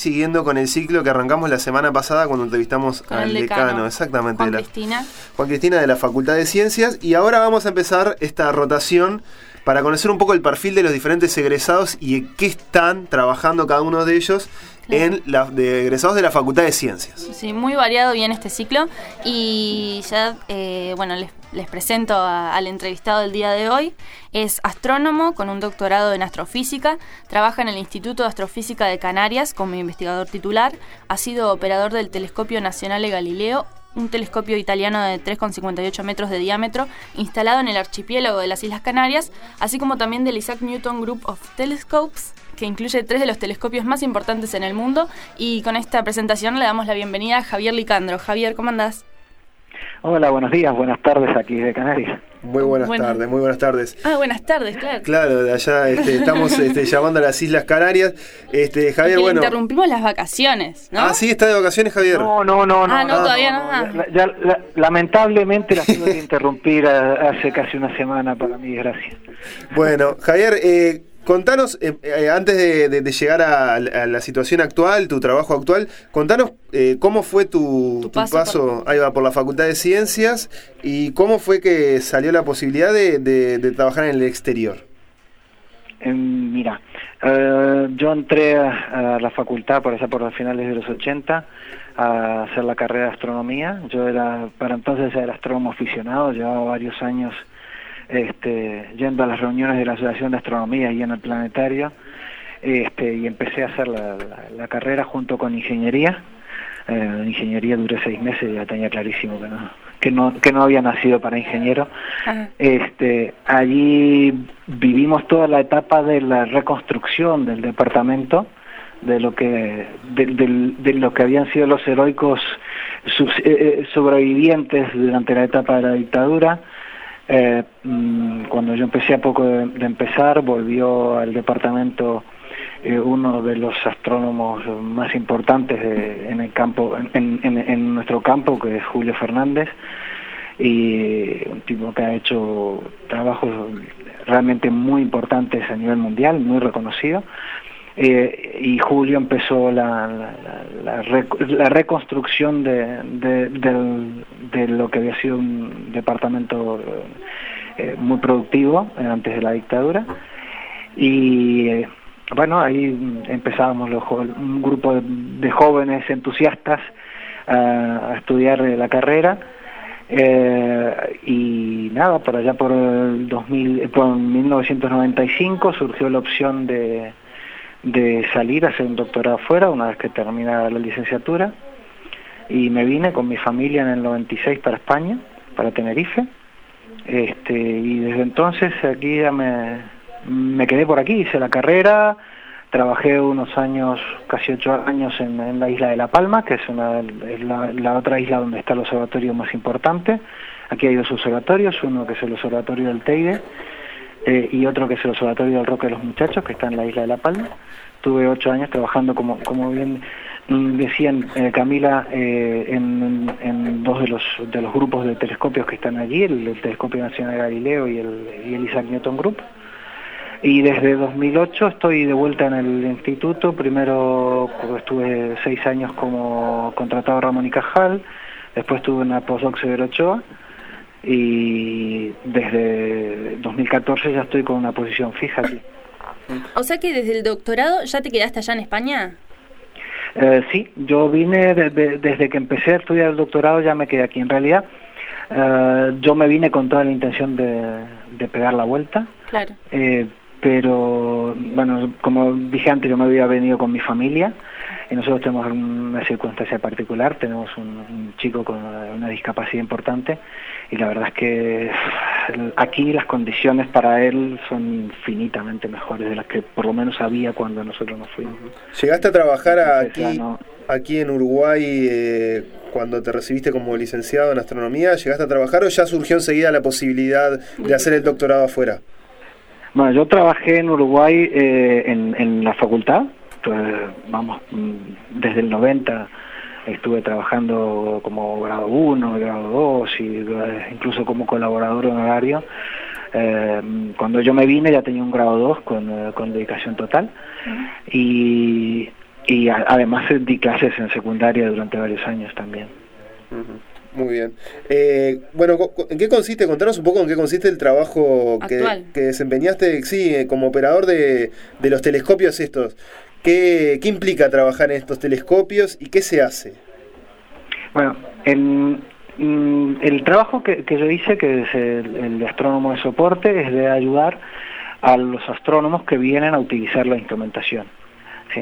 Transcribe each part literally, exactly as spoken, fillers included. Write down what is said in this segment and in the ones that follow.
siguiendo con el ciclo que arrancamos la semana pasada cuando entrevistamos con al el decano, decano, exactamente. Juan de la, Cristina. Juan Cristina de la Facultad de Ciencias. Y ahora vamos a empezar esta rotación para conocer un poco el perfil de los diferentes egresados y en qué están trabajando cada uno de ellos. Claro. En la, de egresados de la Facultad de Ciencias. Sí, muy variado bien este ciclo. Y ya, eh, bueno, les, les presento a, al entrevistado del día de hoy. Es astrónomo con un doctorado en astrofísica. Trabaja en el Instituto de Astrofísica de Canarias como investigador titular. Ha sido operador del Telescopio Nacional de Galileo, un telescopio italiano de tres coma cincuenta y ocho metros de diámetro, instalado en el archipiélago de las Islas Canarias, así como también del Isaac Newton Group of Telescopes, que incluye tres de los telescopios más importantes en el mundo. Y con esta presentación le damos la bienvenida a Javier Licandro. Javier, ¿cómo andás? Hola, buenos días, buenas tardes aquí de Canarias. Muy buenas bueno. tardes, muy buenas tardes. Ah, buenas tardes, claro. Claro, de allá este, estamos este, llamando a las Islas Canarias. Este, Javier, y bueno. Interrumpimos las vacaciones, ¿no? Ah, sí, está de vacaciones, Javier. No, no, no, no. Ah, no, no todavía no. no. no. Ya, ya, la, lamentablemente la tuve que interrumpir a, hace casi una semana, para mi desgracia. Bueno, Javier, eh, contanos, eh, eh, antes de, de, de llegar a, a la situación actual, tu trabajo actual, contanos eh, cómo fue tu, tu tu paso, paso por... ahí va, por la Facultad de Ciencias y cómo fue que salió la posibilidad de, de, de trabajar en el exterior. Eh, mira, eh, yo entré a, a la facultad por allá por los finales de los ochenta a hacer la carrera de astronomía. Yo era, para entonces era astrónomo aficionado, llevaba varios años Este, yendo a las reuniones de la Asociación de Astronomía y en el planetario, este, y empecé a hacer la, la, la carrera junto con ingeniería. Eh, en ingeniería duré seis meses y ya tenía clarísimo que no, que no, que no había nacido para ingeniero. Ajá. Este, allí vivimos toda la etapa de la reconstrucción del departamento, de lo que de, de, de lo que habían sido los heroicos sub, eh, sobrevivientes durante la etapa de la dictadura. Eh, cuando yo empecé a poco de, de empezar, volvió al departamento eh, uno de los astrónomos más importantes de, en el campo, en, en, en nuestro campo, que es Julio Fernández, y un tipo que ha hecho trabajos realmente muy importantes a nivel mundial, muy reconocido. Eh, y Julio empezó la, la, la, la, la reconstrucción de, de, de, de lo que había sido un departamento eh, muy productivo eh, antes de la dictadura. Y eh, bueno, ahí empezábamos los, un grupo de, de jóvenes entusiastas a, a estudiar la carrera. Eh, y nada, por allá por el dos mil, por mil novecientos noventa y cinco surgió la opción de de salir a hacer un doctorado afuera una vez que termina la licenciatura, y me vine con mi familia en el noventa y seis para España, para Tenerife, este, y desde entonces aquí ya me, me quedé por aquí, hice la carrera, trabajé unos años, casi ocho años en, en la isla de La Palma, que es, una, es la, la otra isla donde está el observatorio más importante. Aquí hay dos observatorios, uno que es el observatorio del Teide, Eh, y otro que es el Observatorio del Roque de los Muchachos, que está en la isla de La Palma. Tuve ocho años trabajando, como como bien decían eh, Camila, eh, en, en dos de los de los grupos de telescopios que están allí, el, el Telescopio Nacional de Galileo y el, y el Isaac Newton Group. Y desde dos mil ocho estoy de vuelta en el instituto. Primero estuve seis años como contratado Ramón y Cajal, después tuve una postdoc Severo Ochoa, y desde dos mil catorce ya estoy con una posición fija aquí. O sea que desde el doctorado ya te quedaste allá en España. Eh, sí, yo vine de, de, desde que empecé a estudiar el doctorado, ya me quedé aquí. En realidad eh, yo me vine con toda la intención de, de pegar la vuelta. Claro. Eh, pero bueno, como dije antes, yo me había venido con mi familia y nosotros tenemos una circunstancia particular. Tenemos un, un chico con una, una discapacidad importante, y la verdad es que aquí las condiciones para él son infinitamente mejores de las que por lo menos había cuando nosotros nos fuimos. ¿Llegaste a trabajar aquí, Entonces, no, aquí en Uruguay eh, cuando te recibiste como licenciado en astronomía? ¿Llegaste a trabajar o ya surgió enseguida la posibilidad de hacer el doctorado afuera? Bueno, yo trabajé en Uruguay eh, en, en la facultad, pues, vamos, desde el noventa estuve trabajando como grado uno, grado dos, y incluso como colaborador honorario. Eh, cuando yo me vine ya tenía un grado dos con, con dedicación total. Uh-huh. Y y a, además di clases en secundaria durante varios años también. Uh-huh. Muy bien. Eh, bueno, ¿en qué consiste? Contanos un poco en qué consiste el trabajo que, que desempeñaste, sí, como operador de, de los telescopios estos. ¿Qué, ¿Qué implica trabajar en estos telescopios y qué se hace? Bueno, el, el trabajo que, que yo hice, que es el, el de astrónomo de soporte, es de ayudar a los astrónomos que vienen a utilizar la instrumentación, ¿sí?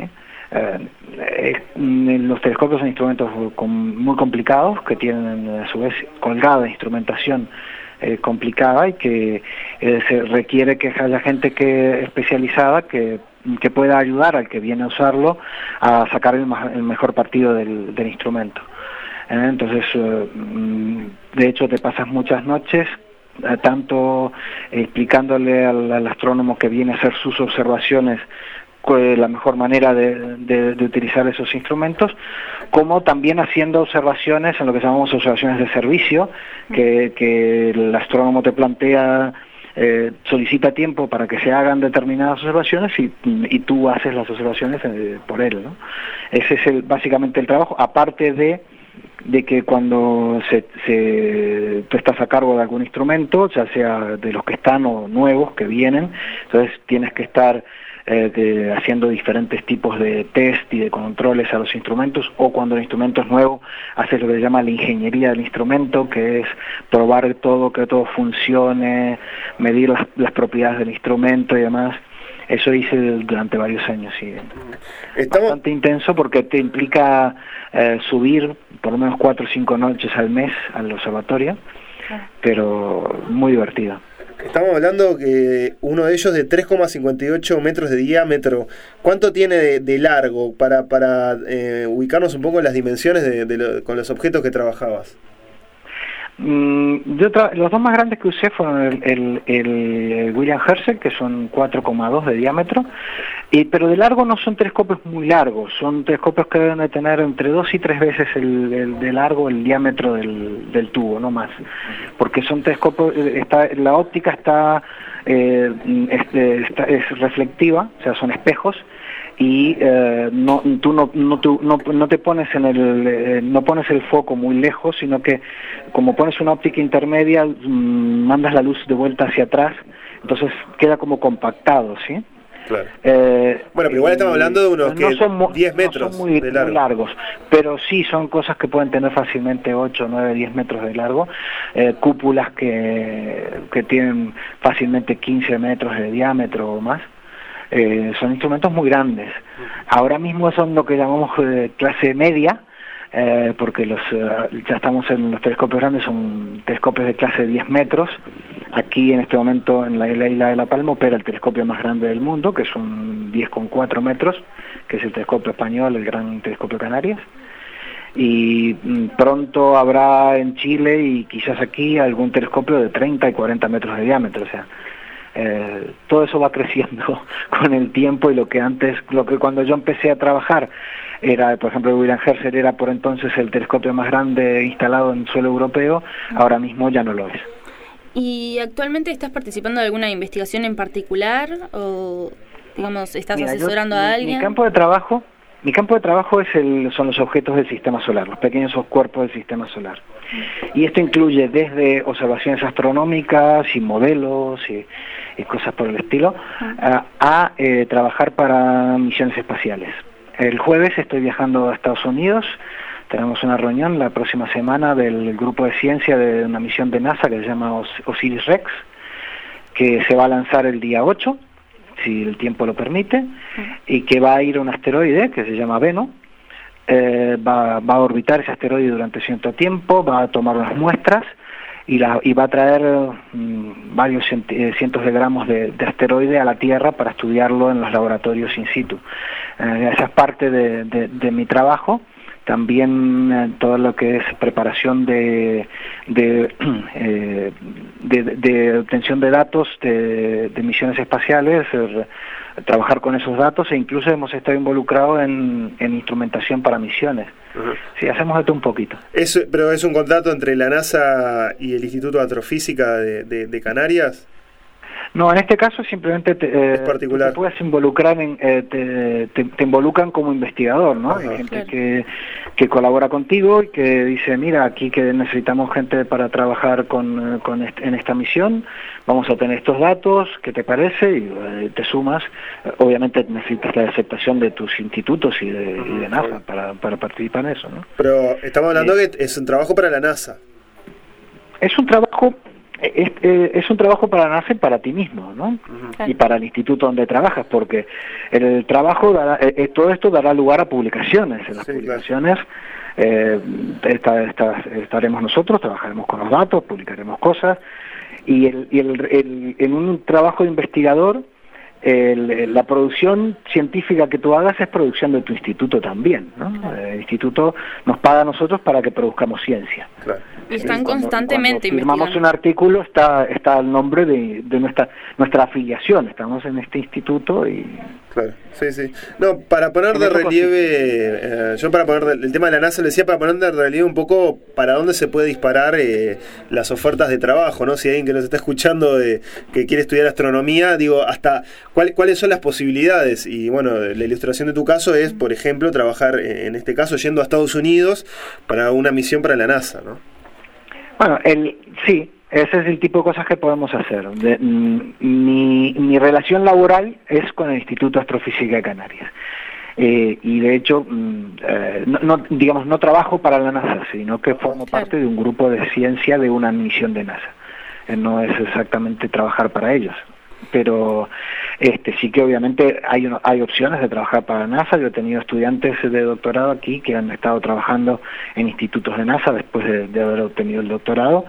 Eh, los telescopios son instrumentos muy complicados que tienen a su vez colgada instrumentación eh, complicada y que eh, se requiere que haya gente que especializada que, que pueda ayudar al que viene a usarlo a sacar el, el mejor partido del, del instrumento. Eh, entonces, eh, de hecho, te pasas muchas noches eh, tanto explicándole al, al astrónomo que viene a hacer sus observaciones la mejor manera de, de, de utilizar esos instrumentos, como también haciendo observaciones en lo que llamamos observaciones de servicio, que, que el astrónomo te plantea, eh, solicita tiempo para que se hagan determinadas observaciones y, y tú haces las observaciones eh, por él, ¿no? Ese es el, básicamente el trabajo, aparte de de que cuando se, se, tú estás a cargo de algún instrumento, ya sea de los que están o nuevos que vienen, entonces tienes que estar Eh, de, haciendo diferentes tipos de test y de controles a los instrumentos, o cuando el instrumento es nuevo, haces lo que se llama la ingeniería del instrumento, que es probar todo, que todo funcione, medir las, las propiedades del instrumento y demás. Eso hice durante varios años, sí. Estamos... Bastante intenso porque te implica eh, subir por lo menos cuatro o cinco noches al mes al observatorio, pero muy divertido. Estamos hablando que uno de ellos de tres coma cincuenta y ocho metros de diámetro. ¿Cuánto tiene de, de largo para, para eh, ubicarnos un poco en las dimensiones de, de lo, con los objetos que trabajabas? Mm, yo tra- los dos más grandes que usé fueron el, el, el William Herschel, que son cuatro coma dos de diámetro, y, pero de largo no son telescopios muy largos, son telescopios que deben de tener entre dos y tres veces el, el de largo el diámetro del, del tubo, no más, porque son telescopios, está, la óptica está, eh, es, está, es reflectiva, o sea, son espejos, y eh, no, tú no, no, tú, no, no te pones en el, eh, no pones el foco muy lejos, sino que como pones una óptica intermedia, mmm, mandas la luz de vuelta hacia atrás, entonces queda como compactado, ¿sí? Claro. Eh, bueno, pero igual estamos hablando de unos no que son, diez metros no son muy, de largo. Muy largos, pero sí son cosas que pueden tener fácilmente ocho, nueve, diez metros de largo, eh, cúpulas que, que tienen fácilmente quince metros de diámetro o más. Eh, son instrumentos muy grandes. Ahora mismo son lo que llamamos eh, clase media, eh, porque los eh, ya estamos en los telescopios grandes, son telescopios de clase de diez metros. Aquí en este momento en la isla de La Palma opera el telescopio más grande del mundo, que es un diez coma cuatro metros, que es el telescopio español, el Gran Telescopio Canarias. Y mm, pronto habrá en Chile y quizás aquí algún telescopio de treinta y cuarenta metros de diámetro, o sea, Eh, todo eso va creciendo con el tiempo, y lo que antes, lo que cuando yo empecé a trabajar era, por ejemplo, el William Herschel era por entonces el telescopio más grande instalado en suelo europeo, ahora mismo ya no lo es. ¿Y actualmente estás participando de alguna investigación en particular o, digamos, estás Mira, asesorando yo, a alguien? Mi campo de trabajo, mi campo de trabajo es el, son los objetos del sistema solar, los pequeños cuerpos del sistema solar. Y esto incluye desde observaciones astronómicas y modelos y, y cosas por el estilo, a, a eh, trabajar para misiones espaciales. El jueves estoy viajando a Estados Unidos, tenemos una reunión la próxima semana del grupo de ciencia de una misión de NASA que se llama Os- Osiris-Rex, que se va a lanzar el día ocho, si el tiempo lo permite, y que va a ir a un asteroide que se llama Veno. Eh, va, va a orbitar ese asteroide durante cierto tiempo, va a tomar unas muestras y, la, y va a traer mmm, varios cient, eh, cientos de gramos de, de asteroide a la Tierra para estudiarlo en los laboratorios in situ. Eh, esa es parte de, de, de mi trabajo. También eh, todo lo que es preparación de de, eh, de, de, de obtención de datos de, de misiones espaciales, eh, trabajar con esos datos, e incluso hemos estado involucrados en, en instrumentación para misiones. Uh-huh. Sí, hacemos esto un poquito. ¿Es, ¿Pero es un contrato entre la NASA y el Instituto de Astrofísica de, de, de Canarias? No, en este caso simplemente te, eh, es particular. te puedes involucrar, en, eh, te, te, te involucran como investigador, ¿no? Ajá. Hay gente Claro. que, que colabora contigo y que dice, mira, aquí que necesitamos gente para trabajar con, con est en esta misión, vamos a tener estos datos, ¿qué te parece? Y eh, te sumas. Obviamente necesitas la aceptación de tus institutos y de, y de NASA para, para participar en eso, ¿no? Pero estamos hablando sí. que es un trabajo para la NASA. Es un trabajo... Es, es un trabajo para la NASA y para ti mismo, ¿no? Uh-huh. Y para el instituto donde trabajas, porque el trabajo, dará, eh, todo esto dará lugar a publicaciones. En las sí, publicaciones claro. eh, esta, esta, estaremos nosotros, trabajaremos con los datos, publicaremos cosas, y, el, y el, el, en un trabajo de investigador, el, la producción científica que tú hagas es producción de tu instituto también, ¿no? El instituto nos paga a nosotros para que produzcamos ciencia. Claro. Y están cuando, constantemente cuando firmamos un artículo, está está el nombre de, de nuestra nuestra afiliación, estamos en este instituto y... Claro, sí, sí. No, para poner de relieve, eh, yo para poner de, el tema de la NASA, le decía para poner de relieve un poco para dónde se puede disparar eh, las ofertas de trabajo, ¿no? Si hay alguien que nos está escuchando de, que quiere estudiar astronomía, digo, hasta cuál, cuáles son las posibilidades. Y bueno, la ilustración de tu caso es, por ejemplo, trabajar, en este caso, yendo a Estados Unidos para una misión para la NASA, ¿no? Bueno, el, sí, ese es el tipo de cosas que podemos hacer. De, mm, mi, mi relación laboral es con el Instituto de Astrofísica de Canarias. Eh, y de hecho, mm, eh, no, no, digamos, no trabajo para la NASA, sino que formo parte de un grupo de ciencia de una misión de NASA. Eh, no es exactamente trabajar para ellos. Pero este sí que obviamente hay uno, hay opciones de trabajar para NASA. Yo he tenido estudiantes de doctorado aquí que han estado trabajando en institutos de NASA después de, de haber obtenido el doctorado.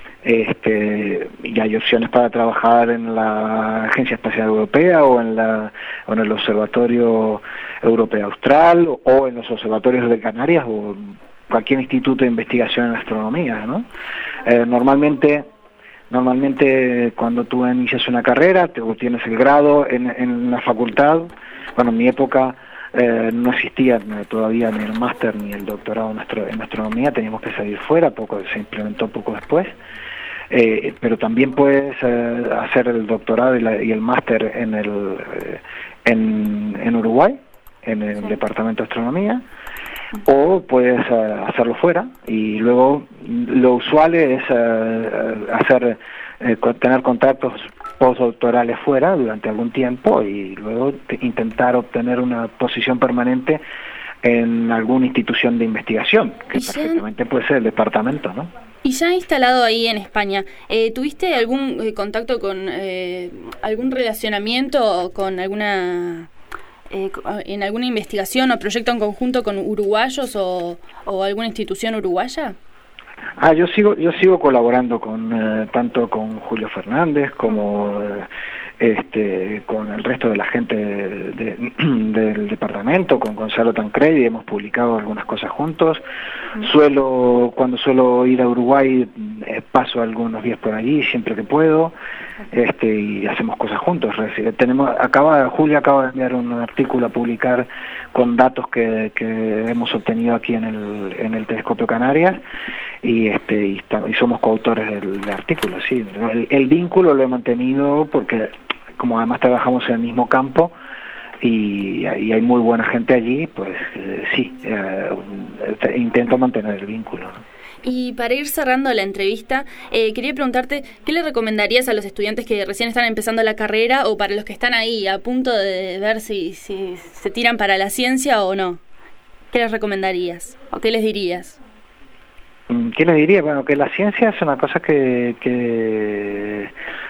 Este, y hay opciones para trabajar en la Agencia Espacial Europea o en la o en el Observatorio Europeo Austral o, o en los observatorios de Canarias o cualquier instituto de investigación en astronomía, ¿no? Eh, normalmente Normalmente cuando tú inicias una carrera, te obtienes el grado en, en la facultad. Bueno, en mi época eh, no existía todavía ni el máster ni el doctorado en, astro, en astronomía, teníamos que salir fuera, poco se implementó poco después. Eh, pero también puedes eh, hacer el doctorado y, la, y el máster en, el, eh, en, en Uruguay, en el sí. Departamento de Astronomía. O puedes uh, hacerlo fuera y luego lo usual es uh, hacer uh, tener contactos postdoctorales fuera durante algún tiempo y luego intentar obtener una posición permanente en alguna institución de investigación, que perfectamente puede ser el departamento, ¿no? Y ya instalado ahí en España, eh, ¿tuviste algún eh, contacto con eh, algún relacionamiento con alguna... Eh, en alguna investigación o proyecto en conjunto con uruguayos o, o alguna institución uruguaya? Ah, yo sigo yo sigo colaborando con eh, tanto con Julio Fernández como eh, este con el resto de la gente de, de, del departamento, con Gonzalo Tancredi, hemos publicado algunas cosas juntos. Uh-huh. Suelo cuando suelo ir a Uruguay eh, paso algunos días por allí siempre que puedo. Este y hacemos cosas juntos. Tenemos acaba Julio acaba de enviar un artículo a publicar con datos que, que hemos obtenido aquí en el en el Telescopio Canarias y este y, está, y somos coautores del, del artículo. Sí, el, el vínculo lo he mantenido porque como además trabajamos en el mismo campo y, y hay muy buena gente allí, pues eh, sí, eh, intento mantener el vínculo, ¿no? Y para ir cerrando la entrevista, eh, quería preguntarte, ¿qué le recomendarías a los estudiantes que recién están empezando la carrera o para los que están ahí a punto de ver si, si se tiran para la ciencia o no? ¿Qué les recomendarías o qué les dirías? ¿Qué les diría? Bueno, que la ciencia es una cosa que... que...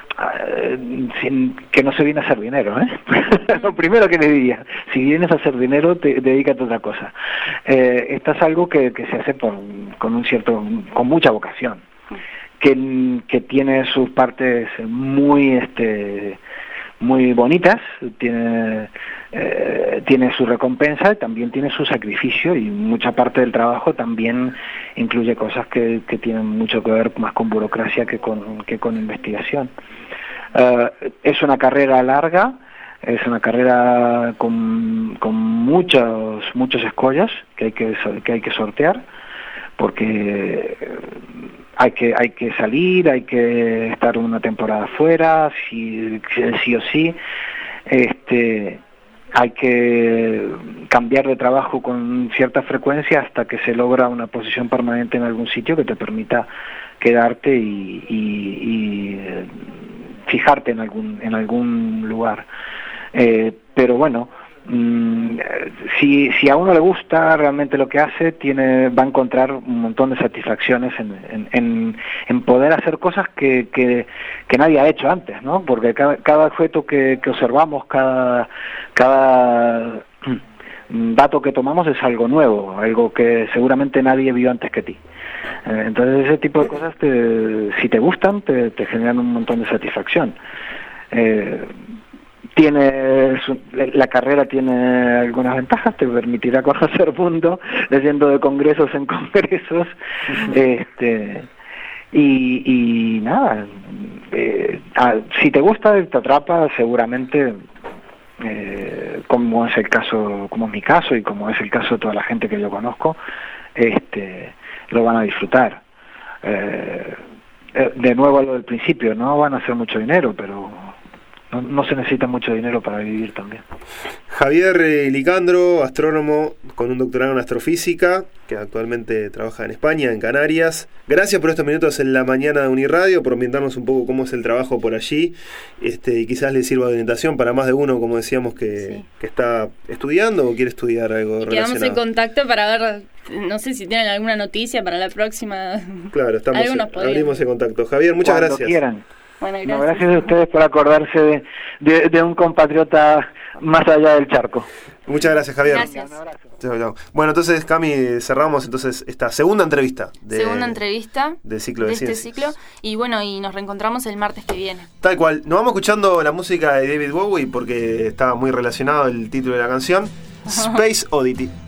Sin, que no se viene a hacer dinero, ¿eh? Lo primero que le diría, si vienes a hacer dinero, te, dedícate a otra cosa. Eh, esto es algo que, que se hace por, con un cierto, con mucha vocación, que, que tiene sus partes muy, este, muy bonitas, tiene, eh, tiene su recompensa, también tiene su sacrificio y mucha parte del trabajo también incluye cosas que, que tienen mucho que ver más con burocracia que con, que con investigación. Uh, es una carrera larga, es una carrera con, con muchos muchos escollos que hay que que hay que sortear, porque hay que hay que salir, hay que estar una temporada fuera, sí, sí o sí, este, hay que cambiar de trabajo con cierta frecuencia hasta que se logra una posición permanente en algún sitio que te permita quedarte y, y, y fijarte en algún en algún lugar. Eh, pero bueno, mmm, si, si a uno le gusta realmente lo que hace, tiene va a encontrar un montón de satisfacciones en, en, en, en poder hacer cosas que, que, que nadie ha hecho antes, ¿no? Porque cada, cada objeto que, que observamos, cada, cada dato que tomamos es algo nuevo, algo que seguramente nadie vio antes que ti. Entonces ese tipo de cosas, te, si te gustan, te, te generan un montón de satisfacción. Eh, tiene la carrera tiene algunas ventajas, te permitirá conocer mundo, yendo de congresos en congresos, uh-huh. este y, y nada, eh, ah, si te gusta, te atrapa, seguramente, eh, como es el caso, como es mi caso y como es el caso de toda la gente que yo conozco, este lo van a disfrutar. Eh, de nuevo a lo del principio, no van a hacer mucho dinero, pero no, no se necesita mucho dinero para vivir también. Javier eh, Licandro, astrónomo con un doctorado en astrofísica, que actualmente trabaja en España, en Canarias. Gracias por estos minutos en la mañana de Uniradio, por ambientarnos un poco cómo es el trabajo por allí, este, y quizás les sirva de orientación para más de uno, como decíamos, que, sí. que está estudiando o quiere estudiar algo y relacionado. Quedamos en contacto para ver, no sé si tienen alguna noticia para la próxima. Claro, estamos abrimos el contacto. Javier, muchas Cuando gracias. Quieran. Bueno, gracias. No, gracias a ustedes por acordarse de, de, de un compatriota más allá del charco. Muchas gracias, Javier. Gracias. Chau, chau. Bueno, entonces, Cami, cerramos entonces esta segunda entrevista. De, segunda entrevista del ciclo de, de este ciencias. ciclo. Y bueno, y nos reencontramos el martes que viene. Tal cual. Nos vamos escuchando la música de David Bowie porque está muy relacionado el título de la canción. Space Oddity.